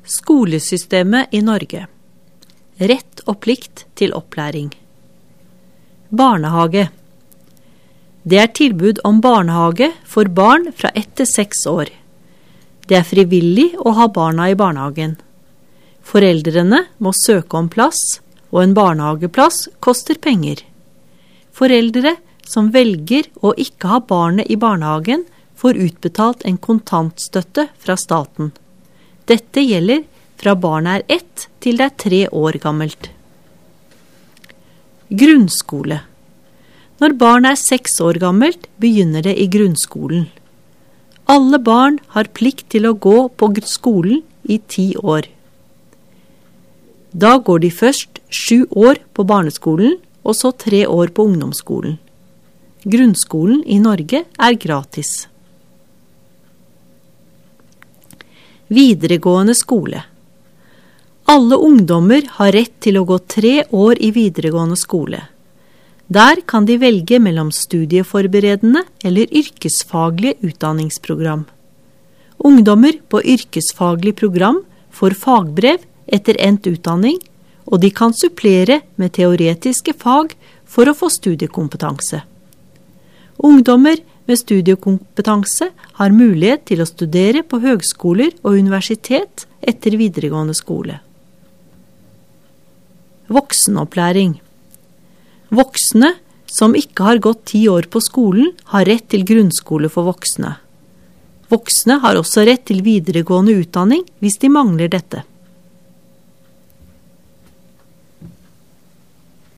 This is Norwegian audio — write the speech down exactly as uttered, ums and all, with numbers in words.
Skolesystemet i Norge. Rett og plikt til opplæring. Barnehage. Det er tilbud om barnehage for barn fra ett til seks år. Det er frivillig å ha barna i barnehagen. Foreldrene må søke om plass, og en barnehageplass koster penger. Foreldre som velger å ikke ha barnet i barnehagen, får utbetalt en kontantstøtte fra staten. Dette gjelder fra barnet er ett til det er tre år gammelt. Grunnskole. Når barnet er seks år gammelt, begynner det i grunnskolen. Alle barn har plikt til å gå på skolen i ti år. Da går de først sju år på barneskolen, og så tre år på ungdomsskolen. Grunnskolen i Norge er gratis. Videregående skole. Alle ungdommer har rett til å gå tre år i videregående skole. Der kan de velge mellom studieforberedende eller yrkesfaglige utdanningsprogram. Ungdommer på yrkesfaglig program får fagbrev etter endt utdanning, og de kan supplere med teoretiske fag for å få studiekompetanse. Ungdommer med studiekompetanse har mulighet til å studere på høgskoler og universitet etter videregående skole. Voksenopplæring. Voksne som ikke har gått ti år på skolen, har rett til grunnskole for voksne. Voksne har også rett til videregående utdanning hvis de mangler dette.